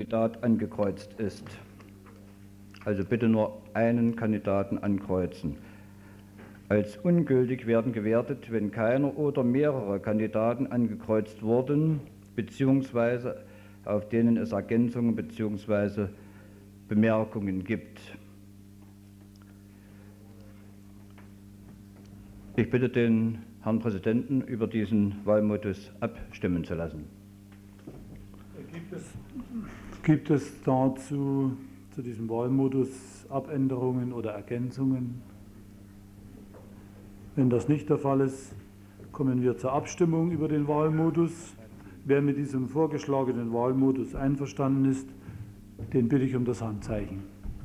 Kandidat angekreuzt ist. Also bitte nur einen Kandidaten ankreuzen. Als ungültig werden gewertet, wenn keiner oder mehrere Kandidaten angekreuzt wurden, beziehungsweise auf denen es Ergänzungen beziehungsweise Bemerkungen gibt. Ich bitte den Herrn Präsidenten, über diesen Wahlmodus abstimmen zu lassen. Gibt es dazu, zu diesem Wahlmodus, Abänderungen oder Ergänzungen? Wenn das nicht der Fall ist, kommen wir zur Abstimmung über den Wahlmodus. Wer mit diesem vorgeschlagenen Wahlmodus einverstanden ist, den bitte ich um das Handzeichen.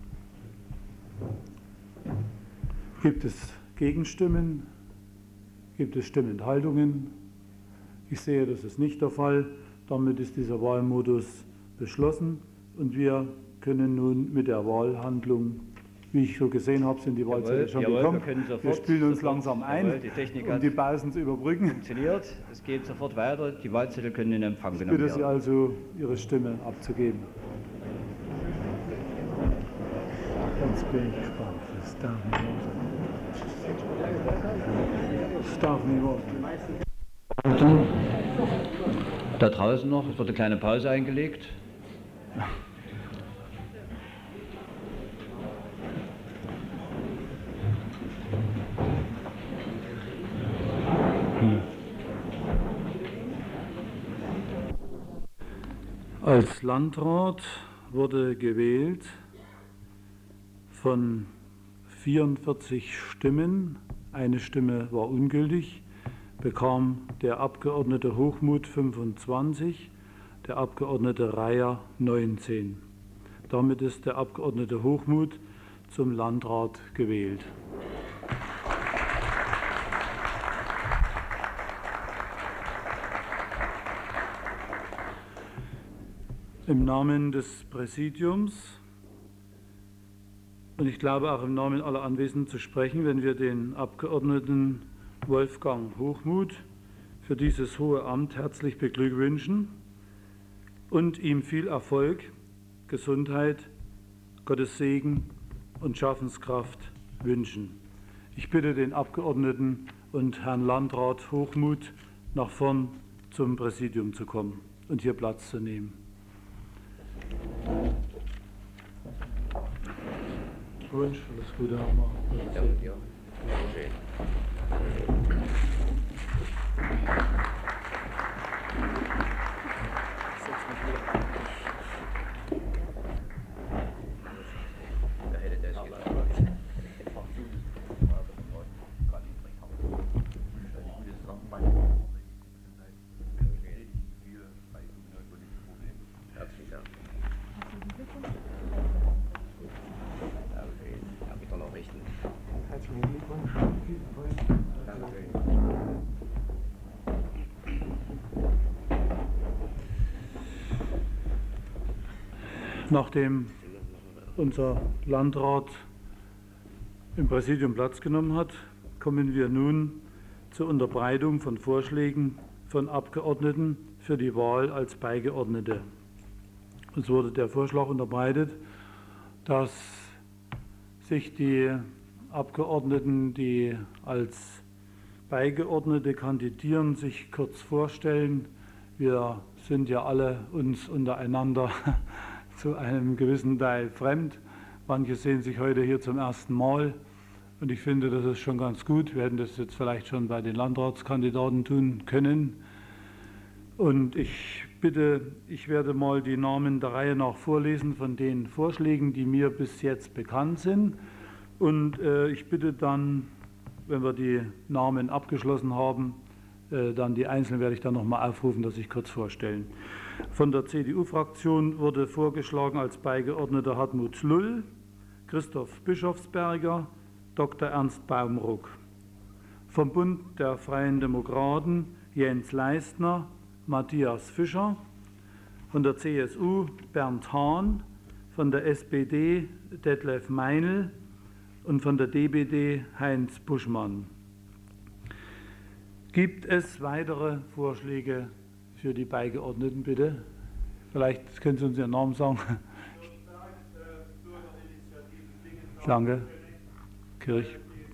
Gibt es Gegenstimmen? Gibt es Stimmenthaltungen? Ich sehe, das ist nicht der Fall. Damit ist dieser Wahlmodus beschlossen und wir können nun mit der Wahlhandlung, wie ich so gesehen habe, sind die Wahlzettel schon gekommen. Wir spielen uns langsam ein, um die Pausen zu überbrücken. Funktioniert, es geht sofort weiter, die Wahlzettel können in Empfang genommen werden. Ich bitte Sie also, Ihre Stimme abzugeben. Jetzt bin ich gespannt. Das darf nicht wahr sein. Das darf nicht wahr sein. Da draußen noch, es wird eine kleine Pause eingelegt. Als Landrat wurde gewählt von 44 Stimmen, eine Stimme war ungültig, bekam der Abgeordnete Hochmuth 25, der Abgeordnete Reyer 19. Damit ist der Abgeordnete Hochmuth zum Landrat gewählt. Im Namen des Präsidiums und ich glaube auch im Namen aller Anwesenden zu sprechen, wenn wir den Abgeordneten Wolfgang Hochmuth für dieses hohe Amt herzlich beglückwünschen und ihm viel Erfolg, Gesundheit, Gottes Segen und Schaffenskraft wünschen. Ich bitte den Abgeordneten und Herrn Landrat Hochmuth nach vorn zum Präsidium zu kommen und hier Platz zu nehmen. Wunsch, alles Gute, Hammer. Ja. Nachdem unser Landrat im Präsidium Platz genommen hat, kommen wir nun zur Unterbreitung von Vorschlägen von Abgeordneten für die Wahl als Beigeordnete. Es wurde der Vorschlag unterbreitet, dass sich die Abgeordneten, die als Beigeordnete kandidieren, sich kurz vorstellen. Wir sind ja alle uns untereinander zu einem gewissen Teil fremd. Manche sehen sich heute hier zum ersten Mal und ich finde, das ist schon ganz gut. Wir hätten das jetzt vielleicht schon bei den Landratskandidaten tun können. Und ich werde mal die Namen der Reihe nach vorlesen von den Vorschlägen, die mir bis jetzt bekannt sind. Und ich bitte dann, wenn wir die Namen abgeschlossen haben, dann die Einzelnen werde ich dann nochmal aufrufen, dass ich kurz vorstellen. Von der CDU-Fraktion wurde vorgeschlagen als Beigeordneter Hartmut Lull, Christoph Bischofsberger, Dr. Ernst Baumruck. Vom Bund der Freien Demokraten Jens Leistner, Matthias Fischer. Von der CSU Bernd Hahn, von der SPD Detlef Meinl und von der DBD Heinz Buschmann. Gibt es weitere Vorschläge für die Beigeordneten, bitte? Vielleicht können Sie uns Ihren Namen sagen. Danke. Kirch.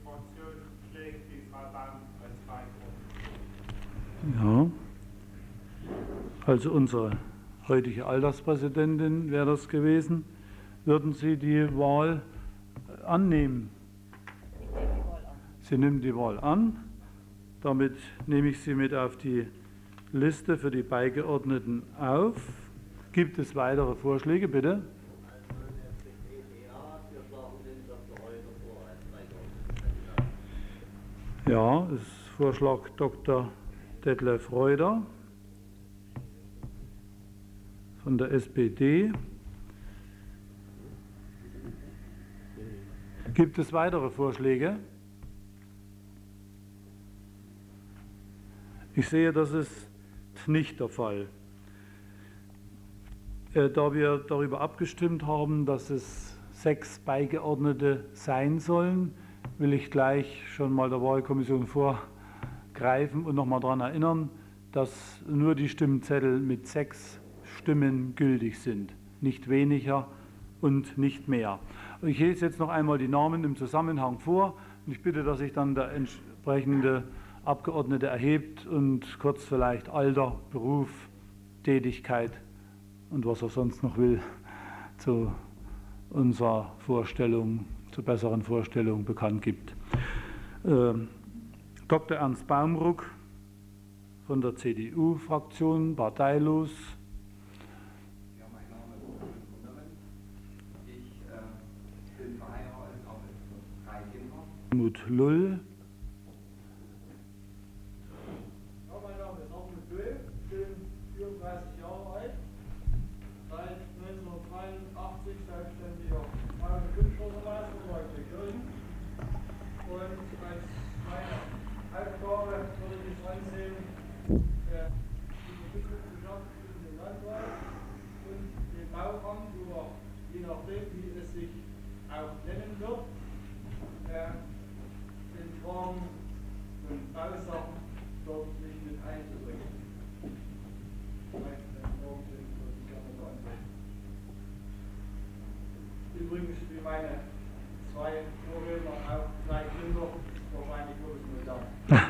Ja. Also unsere heutige Alterspräsidentin wäre das gewesen. Würden Sie die Wahl annehmen? Ich nehme die Wahl an. Sie nimmt die Wahl an. Damit nehme ich Sie mit auf die Liste für die Beigeordneten auf. Gibt es weitere Vorschläge, bitte? Ja, es ist Vorschlag Dr. Detlef Reuter von der SPD. Gibt es weitere Vorschläge? Ich sehe, das ist nicht der Fall. Da wir darüber abgestimmt haben, dass es 6 Beigeordnete sein sollen, will ich gleich schon mal der Wahlkommission vorgreifen und nochmal daran erinnern, dass nur die Stimmzettel mit 6 Stimmen gültig sind, nicht weniger und nicht mehr. Ich lese jetzt noch einmal die Namen im Zusammenhang vor und ich bitte, dass sich dann der entsprechende Abgeordnete erhebt und kurz vielleicht Alter, Beruf, Tätigkeit und was er sonst noch will zu unserer Vorstellung, zur besseren Vorstellung bekannt gibt. Dr. Ernst Baumruck von der CDU-Fraktion, parteilos. Ja, mein Name ist Wundermann. Ich bin verheiratet, habe 3 Kinder. Helmut Lull. Ja, mein Name ist Helmut Lull, ich bin 34 Jahre alt, seit 1983 selbstständiger Frauen- und Kunstsportmeister bei Kirchen. Und als meine Aufgabe würde ich ansehen, die Betriebswirtschaft in den Landwald und den Bauamt, wo wir, je nachdem, wie es sich auch nennen wird, in Fragen und Bausachen dort sich mit einzubringen. Übrigens, wie meine 2 Vorredner auch 3 Kinder, wahrscheinlich bloß nur da.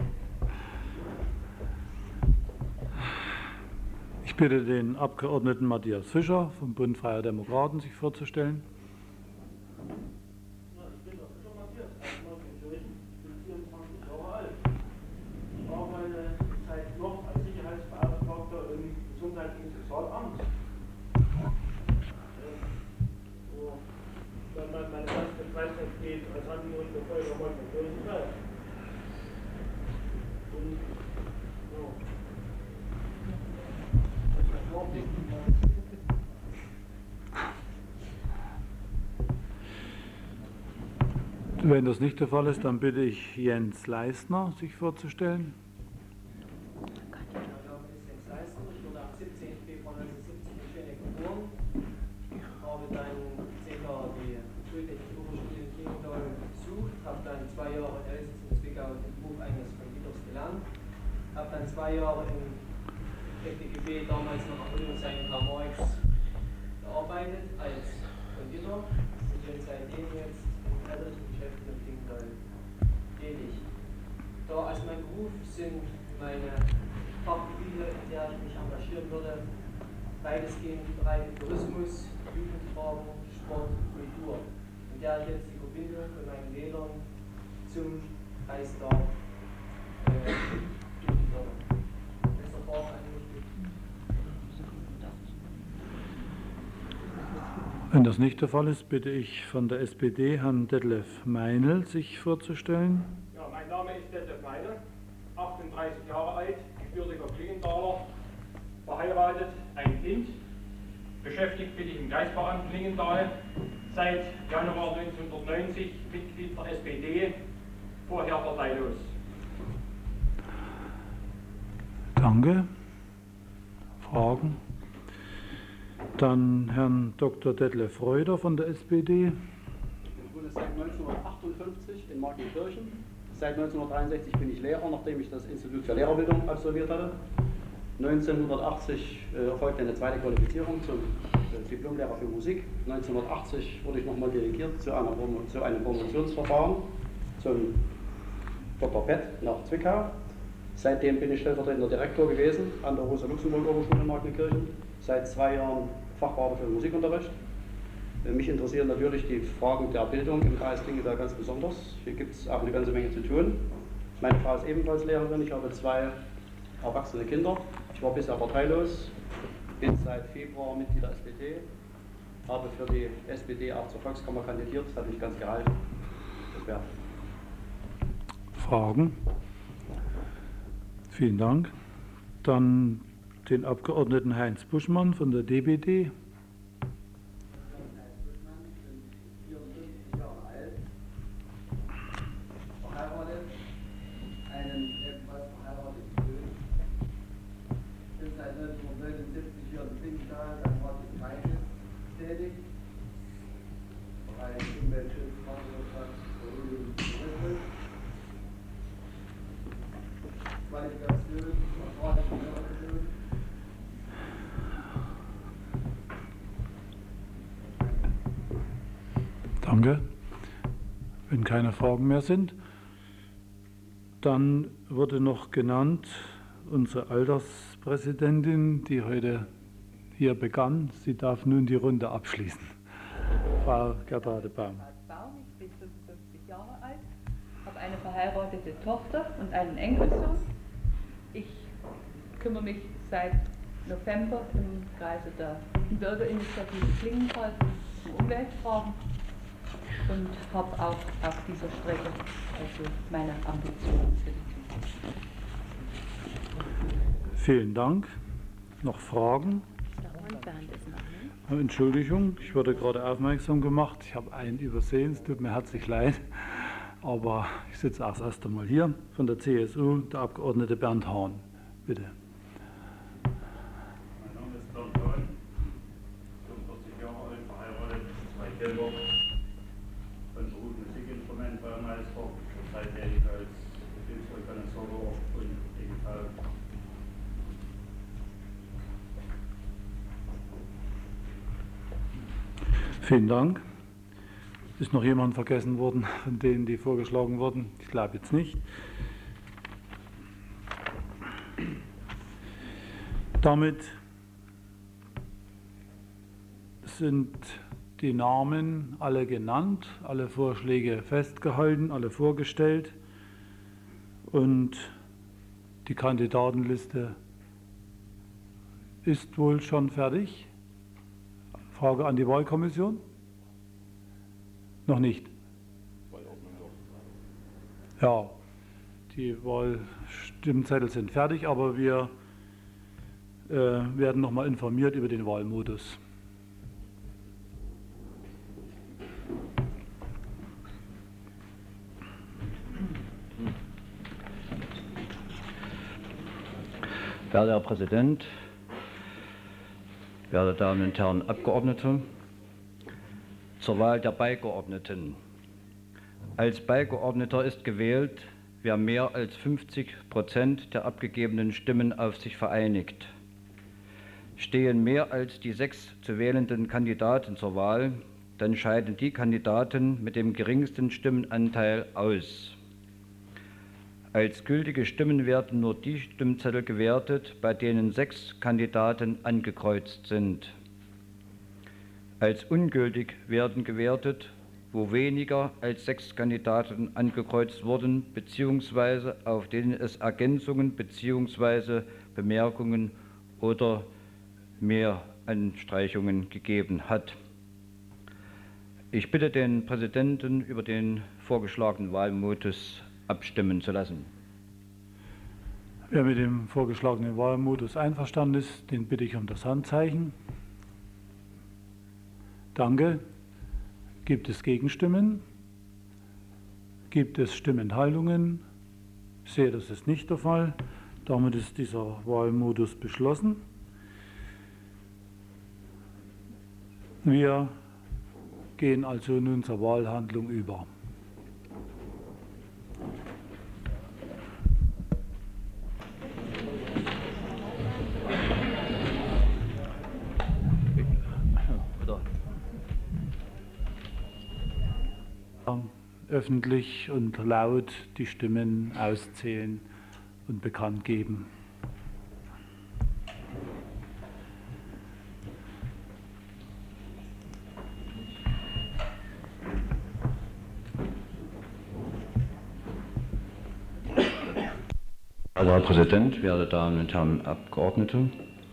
Ich bitte den Abgeordneten Matthias Fischer vom Bund Freier Demokraten, sich vorzustellen. Ich bin der Fischer Matthias, aus Kirchen, bin 24 Jahre alt. Ich arbeite seit noch als Sicherheitsbeauftragter im Gesundheits- und Sozialamt. Wenn man meine erste Freizeit geht, als Angehöriger der Feuerwehr von Kirchen selbst. Und ja. Wenn das nicht der Fall ist, dann bitte ich Jens Leistner, sich vorzustellen. Mein Name ist Jens Leistner, ich wurde am 17. Februar 1970 in Schöneck geboren. Ich habe dann 10 Jahre die Schultechnische Oberschule in Klingenthal besucht, habe dann 2 Jahre in Elsass und Zwickau den Beruf eines Konditors gelernt, habe dann 2 Jahre im FDGB, damals noch am Bundesheim in Karl Marx, gearbeitet als Konditor. Ich bin seitdem jetzt im elterlichen Geschäft in Klingenthal tätig. Da als mein Beruf sind meine Fachgebiete, in der ich mich engagieren würde, weitestgehend im Bereich Tourismus, Jugendfragen, Sport, Kultur, in der ich jetzt die Verbindung von meinen Wählern zum Kreistag finden würde. Letzter Frage an mich. Wenn das nicht der Fall ist, bitte ich von der SPD Herrn Detlef Meinl, sich vorzustellen. Ja, mein Name ist Detlef Meinl, 38 Jahre alt, gebürtiger Klingenthaler, verheiratet, ein Kind. Beschäftigt bin ich im Kreisbauamt Klingenthal, seit Januar 1990 Mitglied der SPD, vorher parteilos. Danke. Fragen? Dann Herrn Dr. Detlef Reuter von der SPD. Ich wohne seit 1958 in Markenkirchen. Seit 1963 bin ich Lehrer, nachdem ich das Institut für Lehrerbildung absolviert hatte. 1980 erfolgte eine zweite Qualifizierung zum Diplomlehrer für Musik. 1980 wurde ich nochmal delegiert zu einem Promotionsverfahren zum Dr. Pett nach Zwickau. Seitdem bin ich stellvertretender Direktor gewesen an der Rosa-Luxemburg-Oberschule in Marknenkirchen. Seit 2 Jahren Fachwarte für Musikunterricht. Mich interessieren natürlich die Fragen der Bildung im Kreis Dingeberg ganz besonders. Hier gibt es auch eine ganze Menge zu tun. Meine Frau ist ebenfalls Lehrerin. Ich habe 2 erwachsene Kinder. Ich war bisher parteilos, bin seit Februar Mitglied der SPD, habe für die SPD auch zur Volkskammer kandidiert. Das hat mich ganz gehalten. Das wäre. Fragen? Vielen Dank. Dann den Abgeordneten Heinz Buschmann von der DBD. Danke. Wenn keine Fragen mehr sind, dann wurde noch genannt unsere Alterspräsidentin, die heute hier begann. Sie darf nun die Runde abschließen. Frau Gertrade Baum. Ich bin 55 Jahre alt, habe eine verheiratete Tochter und einen Enkelsohn. Ich kümmere mich seit November im Kreise der Bürgerinitiative Klingenthal um Umweltfragen und habe auch auf dieser Strecke also meine Ambitionen für die Zukunft. Vielen Dank. Noch Fragen? Entschuldigung, ich wurde gerade aufmerksam gemacht. Ich habe einen übersehen, es tut mir herzlich leid. Aber ich sitze auch das erste Mal hier von der CSU, der Abgeordnete Bernd Hahn. Bitte. Mein Name ist Bernd Hahn, 45 Jahre alt, verheiratet, 2 Kinder, von Beruf Musikinstrumentbaumeister, zurzeit tätig als Betriebsorganisator und digital. Vielen Dank. Ist noch jemand vergessen worden, von denen, die vorgeschlagen wurden? Ich glaube jetzt nicht. Damit sind die Namen alle genannt, alle Vorschläge festgehalten, alle vorgestellt und die Kandidatenliste ist wohl schon fertig. Frage an die Wahlkommission? Noch nicht. Ja, die Wahlstimmzettel sind fertig, aber wir werden nochmal informiert über den Wahlmodus. Werter Herr Präsident, werte Damen und Herren Abgeordnete, zur Wahl der Beigeordneten. Als Beigeordneter ist gewählt, wer mehr als 50% der abgegebenen Stimmen auf sich vereinigt. Stehen mehr als die 6 zu wählenden Kandidaten zur Wahl, dann scheiden die Kandidaten mit dem geringsten Stimmenanteil aus. Als gültige Stimmen werden nur die Stimmzettel gewertet, bei denen 6 Kandidaten angekreuzt sind. Als ungültig werden gewertet, wo weniger als 6 Kandidaten angekreuzt wurden, beziehungsweise auf denen es Ergänzungen beziehungsweise Bemerkungen oder mehr Anstreichungen gegeben hat. Ich bitte den Präsidenten, über den vorgeschlagenen Wahlmodus abstimmen zu lassen. Wer mit dem vorgeschlagenen Wahlmodus einverstanden ist, den bitte ich um das Handzeichen. Danke. Gibt es Gegenstimmen? Gibt es Stimmenthaltungen? Ich sehe, das ist nicht der Fall. Damit ist dieser Wahlmodus beschlossen. Wir gehen also nun zur Wahlhandlung über. öffentlich und laut die Stimmen auszählen und bekannt geben. Herr Präsident, werte Damen und Herren Abgeordnete,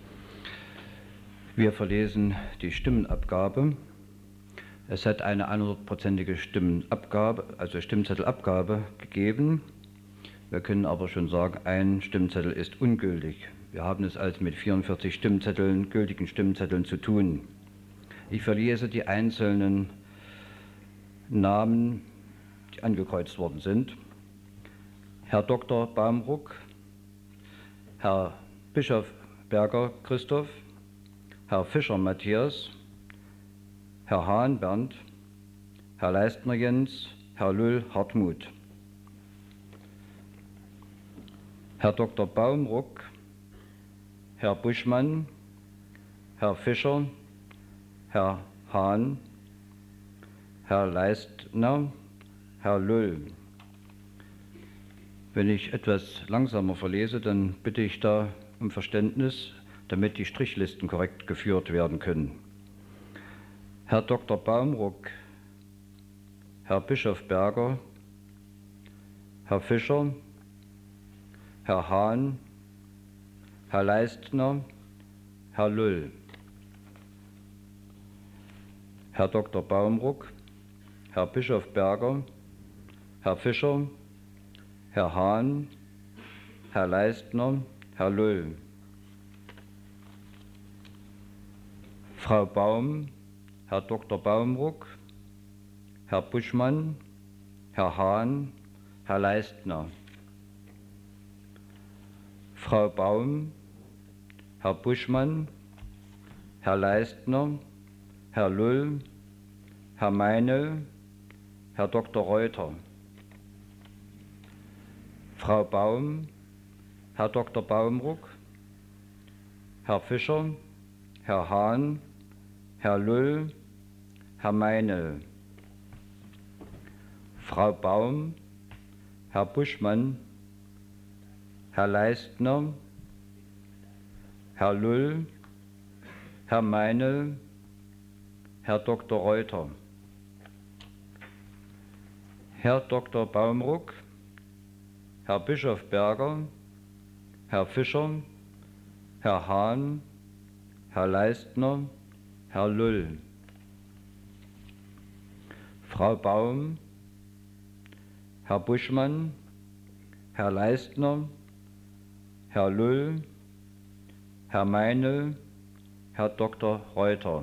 wir verlesen die Stimmenabgabe. Es hat eine 100%ige Stimmenabgabe, also Stimmzettelabgabe gegeben. Wir können aber schon sagen, ein Stimmzettel ist ungültig. Wir haben es also mit 44 Stimmzetteln, gültigen Stimmzetteln zu tun. Ich verlese die einzelnen Namen, die angekreuzt worden sind. Herr Dr. Baumruck, Herr Bischof Berger Christoph, Herr Fischer Matthias, Herr Hahn Bernd, Herr Leistner Jens, Herr Lüll Hartmut. Herr Dr. Baumruck, Herr Buschmann, Herr Fischer, Herr Hahn, Herr Leistner, Herr Lüll. Wenn ich etwas langsamer verlese, dann bitte ich da um Verständnis, damit die Strichlisten korrekt geführt werden können. Herr Dr. Baumruck, Herr Bischof Berger, Herr Fischer, Herr Hahn, Herr Leistner, Herr Lüll. Herr Dr. Baumruck, Herr Bischof Berger, Herr Fischer, Herr Hahn, Herr Leistner, Herr Lüll. Frau Baum, Herr Dr. Baumruck, Herr Buschmann, Herr Hahn, Herr Leistner. Frau Baum, Herr Buschmann, Herr Leistner, Herr Lüll, Herr Meinl, Herr Dr. Reuter. Frau Baum, Herr Dr. Baumruck, Herr Fischer, Herr Hahn, Herr Lüll, Herr Meinl. Frau Baum, Herr Buschmann, Herr Leistner, Herr Lüll, Herr Meinl, Herr Dr. Reuter. Herr Dr. Baumruck, Herr Bischof Berger, Herr Fischer, Herr Hahn, Herr Leistner, Herr Lüll. Frau Baum, Herr Buschmann, Herr Leistner, Herr Lüll, Herr Meinl, Herr Dr. Reuter.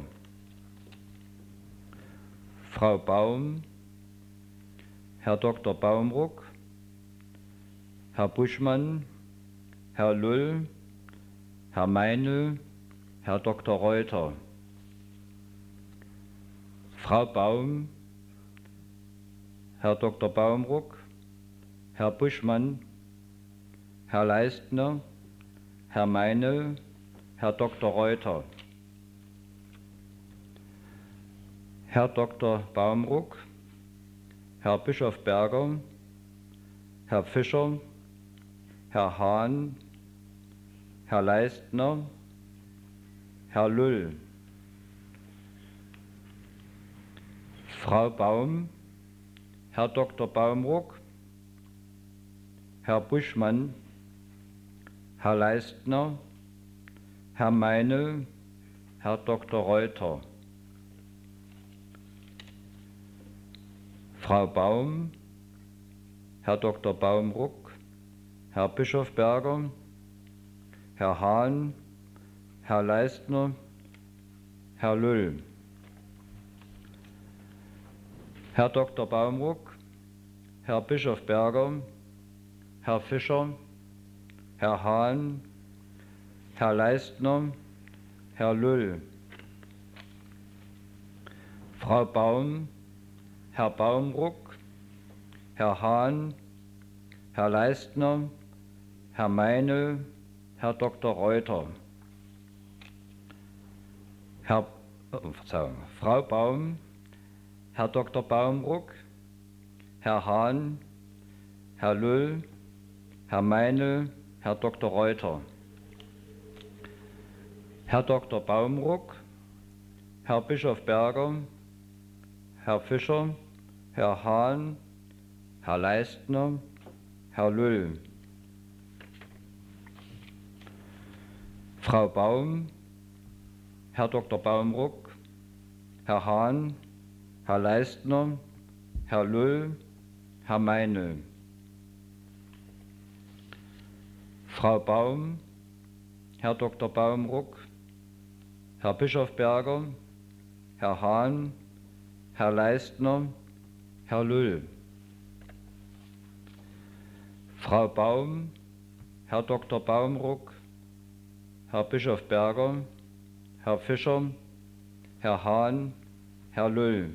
Frau Baum, Herr Dr. Baumruck, Herr Buschmann, Herr Lüll, Herr Meinl, Herr Dr. Reuter. Frau Baum, Herr Dr. Baumruck, Herr Buschmann, Herr Leistner, Herr Meinl, Herr Dr. Reuter. Herr Dr. Baumruck, Herr Bischof Berger, Herr Fischer, Herr Hahn, Herr Leistner, Herr Lüll. Frau Baum, Herr Dr. Baumruck, Herr Buschmann, Herr Leistner, Herr Meinl, Herr Dr. Reuter. Frau Baum, Herr Dr. Baumruck, Herr Bischof Berger, Herr Hahn, Herr Leistner, Herr Lüll. Herr Dr. Baumruck, Herr Bischof Berger, Herr Fischer, Herr Hahn, Herr Leistner, Herr Lüll. Frau Baum, Herr Baumruck, Herr Hahn, Herr Leistner, Herr Meinl, Herr Dr. Reuter. Frau Baum, Herr Dr. Baumruck, Herr Hahn, Herr Lüll, Herr Meinl, Herr Dr. Reuter, Herr Dr. Baumruck, Herr Bischof Berger, Herr Fischer, Herr Hahn, Herr Leistner, Herr Lüll, Frau Baum, Herr Dr. Baumruck, Herr Hahn, Herr Leistner, Herr Lüll, Herr Meinl, Frau Baum, Herr Dr. Baumruck, Herr Bischof Berger, Herr Hahn, Herr Leistner, Herr Lüll, Frau Baum, Herr Dr. Baumruck, Herr Bischof Berger, Herr Fischer, Herr Hahn, Herr Lüll,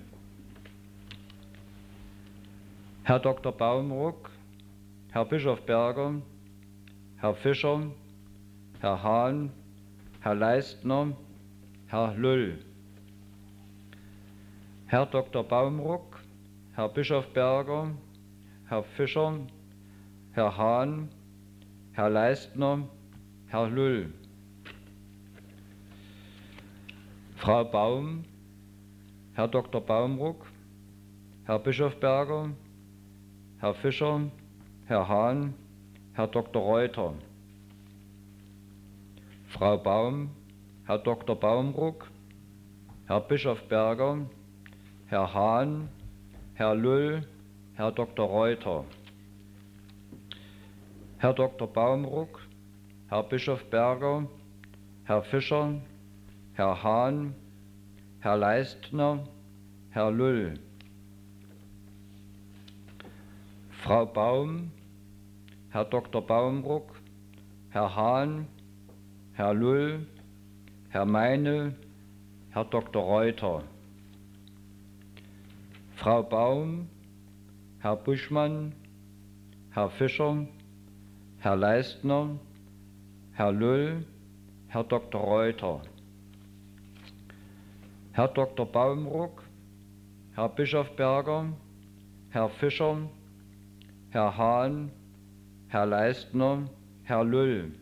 Herr Dr. Baumruck, Herr Bischof Berger, Herr Fischer, Herr Hahn, Herr Leistner, Herr Lüll, Herr Dr. Baumruck, Herr Bischof Berger, Herr Fischer, Herr Hahn, Herr Leistner, Herr Lüll, Frau Baum, Herr Dr. Baumruck, Herr Bischof Berger, Herr Fischer, Herr Hahn, Herr Dr. Reuter, Frau Baum, Herr Dr. Baumruck, Herr Bischof Berger, Herr Hahn, Herr Lüll, Herr Dr. Reuter, Herr Dr. Baumruck, Herr Bischof Berger, Herr Fischer, Herr Hahn, Herr Leistner, Herr Lüll, Frau Baum, Herr Dr. Baumruck, Herr Hahn, Herr Lüll, Herr Meinl, Herr Dr. Reuter, Frau Baum, Herr Buschmann, Herr Fischer, Herr Leistner, Herr Lüll, Herr Dr. Reuter, Herr Dr. Baumruck, Herr Bischof Berger, Herr Fischer, Herr Hahn, Herr Leistner, Herr Lüll,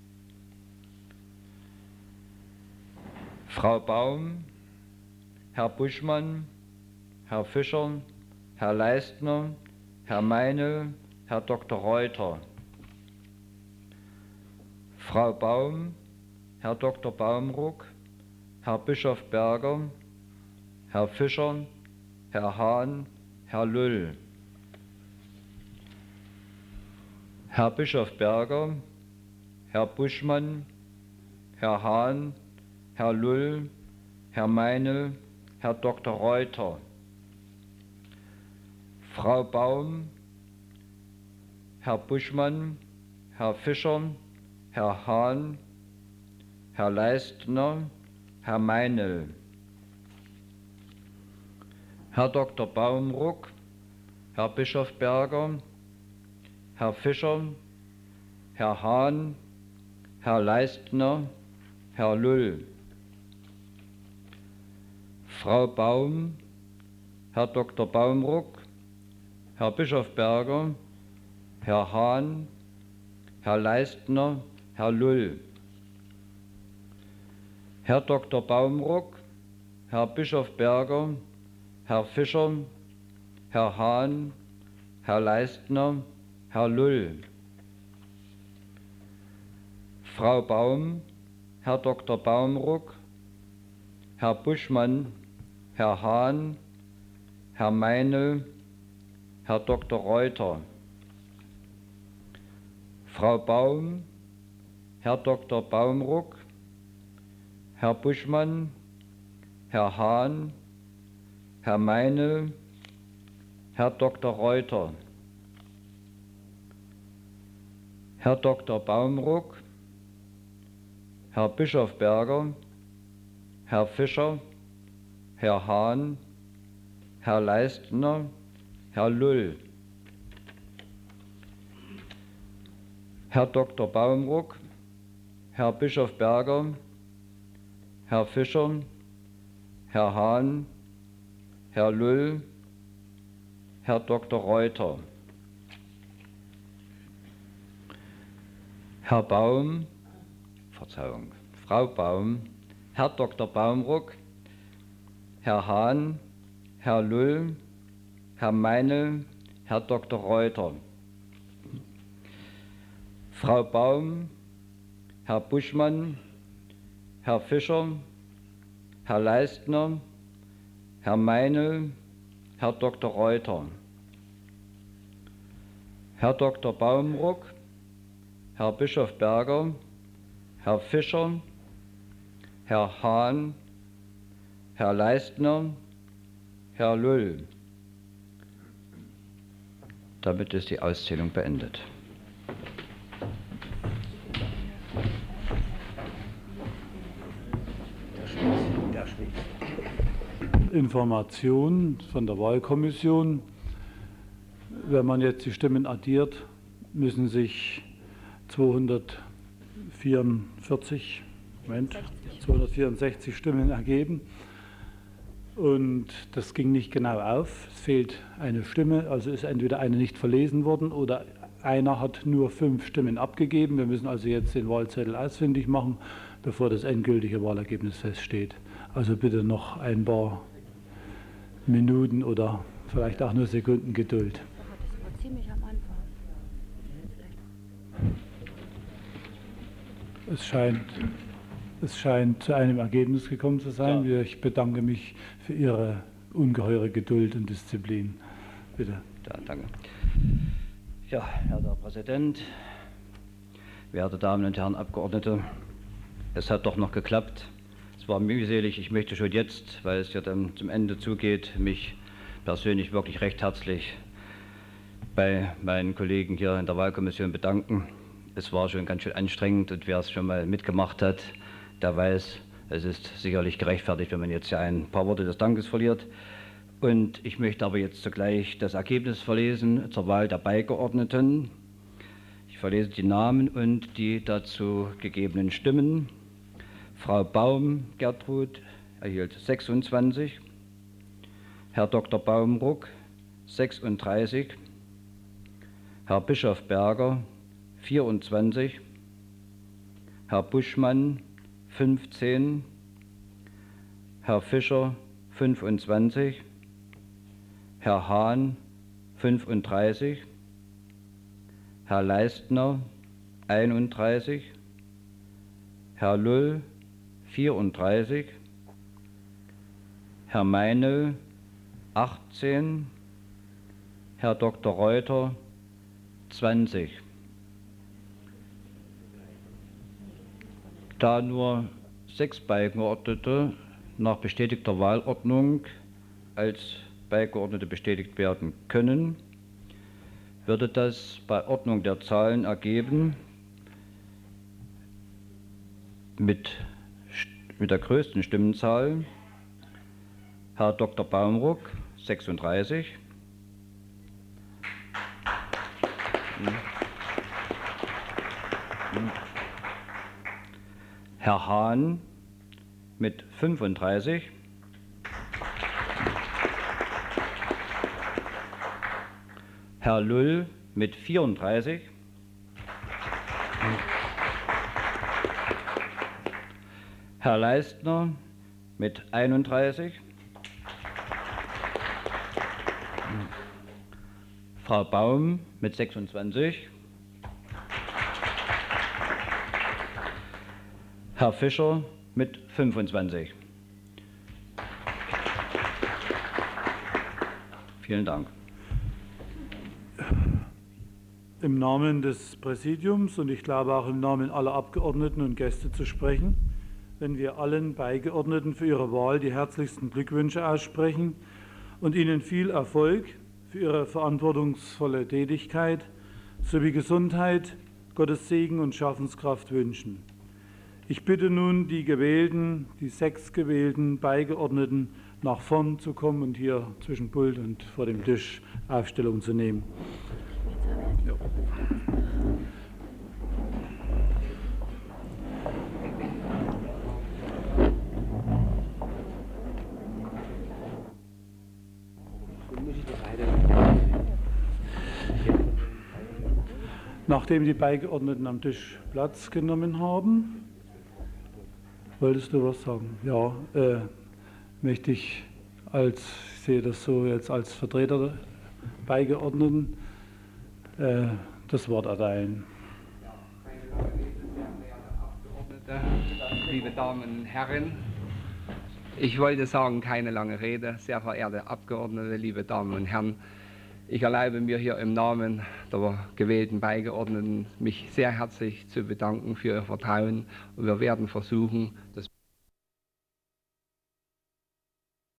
Frau Baum, Herr Buschmann, Herr Fischer, Herr Leistner, Herr Meinl, Herr Dr. Reuter, Frau Baum, Herr Dr. Baumruck, Herr Bischof Berger, Herr Fischer, Herr Hahn, Herr Lüll, Herr Bischof Berger, Herr Buschmann, Herr Hahn, Herr Lüll, Herr Meinl, Herr Dr. Reuter, Frau Baum, Herr Buschmann, Herr Fischer, Herr Hahn, Herr Leistner, Herr Meinl, Herr Dr. Baumruck, Herr Bischof Berger, Herr Fischer, Herr Hahn, Herr Leistner, Herr Lüll, Frau Baum, Herr Dr. Baumruck, Herr Bischof Berger, Herr Hahn, Herr Leistner, Herr Lüll, Herr Dr. Baumruck, Herr Bischof Berger, Herr Fischer, Herr Hahn, Herr Leistner, Herr Lüll, Frau Baum, Herr Dr. Baumruck, Herr Buschmann, Herr Hahn, Herr Meinl, Herr Dr. Reuter, Frau Baum, Herr Dr. Baumruck, Herr Buschmann, Herr Hahn, Herr Meinl, Herr Dr. Reuter, Herr Dr. Baumruck, Herr Bischof Berger, Herr Fischer, Herr Hahn, Herr Leistner, Herr Lüll, Herr Dr. Baumruck, Herr Bischof Berger, Herr Fischer, Herr Hahn, Herr Lüll, Herr Dr. Reuter. Frau Baum, Herr Dr. Baumruck, Herr Hahn, Herr Lull, Herr Meinl, Herr Dr. Reuter. Frau Baum, Herr Buschmann, Herr Fischer, Herr Leistner, Herr Meinl, Herr Dr. Reuter. Herr Dr. Baumruck, Herr Bischof Berger, Herr Fischer, Herr Hahn, Herr Leistner, Herr Lull. Damit ist die Auszählung beendet. Information von der Wahlkommission. Wenn man jetzt die Stimmen addiert, müssen sich 264 Stimmen ergeben. Und das ging nicht genau auf. Es fehlt eine Stimme, also ist entweder eine nicht verlesen worden oder einer hat nur 5 Stimmen abgegeben. Wir müssen also jetzt den Wahlzettel ausfindig machen, bevor das endgültige Wahlergebnis feststeht. Also bitte noch ein paar Minuten oder vielleicht auch nur Sekunden Geduld. Das war ziemlich am Anfang. Es scheint zu einem Ergebnis gekommen zu sein. Ja. Ich bedanke mich für Ihre ungeheure Geduld und Disziplin. Bitte. Ja, danke. Ja, Herr der Präsident, werte Damen und Herren Abgeordnete, es hat doch noch geklappt. Es war mühselig. Ich möchte schon jetzt, weil es ja dann zum Ende zugeht, mich persönlich wirklich recht herzlich bei meinen Kollegen hier in der Wahlkommission bedanken. Es war schon ganz schön anstrengend und wer es schon mal mitgemacht hat, der weiß, es ist sicherlich gerechtfertigt, wenn man jetzt ja ein paar Worte des Dankes verliert. Und ich möchte aber jetzt zugleich das Ergebnis verlesen zur Wahl der Beigeordneten. Ich verlese die Namen und die dazu gegebenen Stimmen. Frau Baum Gertrud erhielt 26, Herr Dr. Baumruck 36, Herr Bischof Berger 24, Herr Buschmann 15, Herr Fischer 25, Herr Hahn 35, Herr Leistner 31, Herr Lull 34, Herr Meinl 18, Herr Dr. Reuter 20. Da nur 6 Beigeordnete nach bestätigter Wahlordnung als Beigeordnete bestätigt werden können, würde das bei Ordnung der Zahlen ergeben, mit der größten Stimmenzahl Herr Dr. Baumruck 36, Herr Hahn mit 35, Herr Lull mit 34, Herr Leistner mit 31, Frau Baum mit 26, Herr Fischer mit 25. Vielen Dank. Im Namen des Präsidiums und ich glaube auch im Namen aller Abgeordneten und Gäste zu sprechen, wenn wir allen Beigeordneten für ihre Wahl die herzlichsten Glückwünsche aussprechen und ihnen viel Erfolg für ihre verantwortungsvolle Tätigkeit sowie Gesundheit, Gottes Segen und Schaffenskraft wünschen. Ich bitte nun die 6 gewählten Beigeordneten nach vorn zu kommen und hier zwischen Pult und vor dem Tisch Aufstellung zu nehmen. Ja. Muss ich noch weiter? Nachdem die Beigeordneten am Tisch Platz genommen haben, wolltest du was sagen? Ja, möchte ich ich sehe das so jetzt als Vertreter der Beigeordneten, das Wort erteilen. Ja, keine lange Rede, sehr verehrte Abgeordnete, liebe Damen und Herren. Ich wollte sagen, keine lange Rede, sehr verehrte Abgeordnete, liebe Damen und Herren. Ich erlaube mir hier im Namen der gewählten Beigeordneten mich sehr herzlich zu bedanken für Ihr Vertrauen und wir werden versuchen, das